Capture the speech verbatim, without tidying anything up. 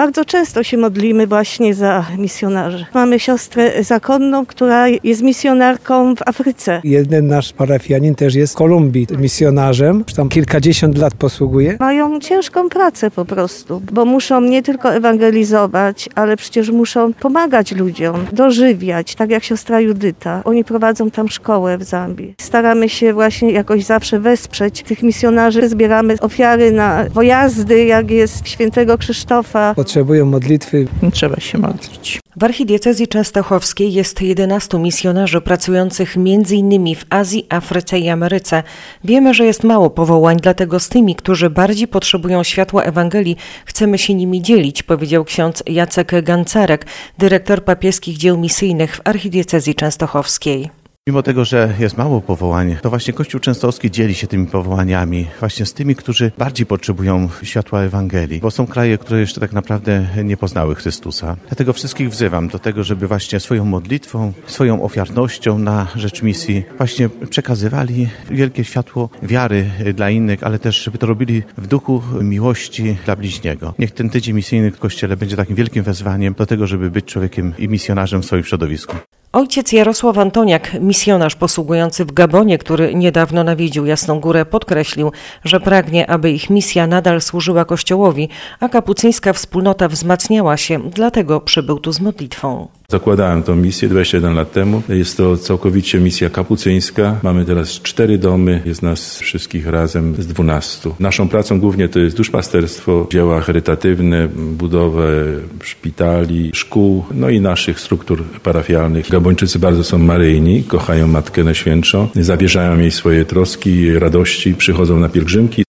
Bardzo często się modlimy właśnie za misjonarzy. Mamy siostrę zakonną, która jest misjonarką w Afryce. Jeden nasz parafianin też jest w Kolumbii misjonarzem, już tam kilkadziesiąt lat posługuje. Mają ciężką pracę po prostu, bo muszą nie tylko ewangelizować, ale przecież muszą pomagać ludziom, dożywiać, tak jak siostra Judyta. Oni prowadzą tam szkołę w Zambii. Staramy się właśnie jakoś zawsze wesprzeć tych misjonarzy. Zbieramy ofiary na pojazdy, jak jest świętego Krzysztofa. Potrzebują modlitwy. Trzeba się modlić. W archidiecezji częstochowskiej jest jedenastu misjonarzy pracujących między innymi w Azji, Afryce i Ameryce. Wiemy, że jest mało powołań, dlatego z tymi, którzy bardziej potrzebują światła Ewangelii, chcemy się nimi dzielić, powiedział ksiądz Jacek Gancarek, dyrektor papieskich dzieł misyjnych w archidiecezji częstochowskiej. Mimo tego, że jest mało powołań, to właśnie Kościół częstochowski dzieli się tymi powołaniami właśnie z tymi, którzy bardziej potrzebują światła Ewangelii, bo są kraje, które jeszcze tak naprawdę nie poznały Chrystusa. Dlatego wszystkich wzywam do tego, żeby właśnie swoją modlitwą, swoją ofiarnością na rzecz misji właśnie przekazywali wielkie światło wiary dla innych, ale też żeby to robili w duchu miłości dla bliźniego. Niech ten tydzień misyjny w Kościele będzie takim wielkim wezwaniem do tego, żeby być człowiekiem i misjonarzem w swoim środowisku. Ojciec Jarosław Antoniak, misjonarz posługujący w Gabonie, który niedawno nawiedził Jasną Górę, podkreślił, że pragnie, aby ich misja nadal służyła Kościołowi, a kapucyńska wspólnota wzmacniała się, dlatego przybył tu z modlitwą. Zakładałem tę misję dwadzieścia jeden lat temu. Jest to całkowicie misja kapucyńska. Mamy teraz cztery domy, jest nas wszystkich razem z dwunastu. Naszą pracą głównie to jest duszpasterstwo, dzieła charytatywne, budowę szpitali, szkół, no i naszych struktur parafialnych. Gabończycy bardzo są maryjni, kochają Matkę Najświętszą, zawierzają jej swoje troski, radości, przychodzą na pielgrzymki.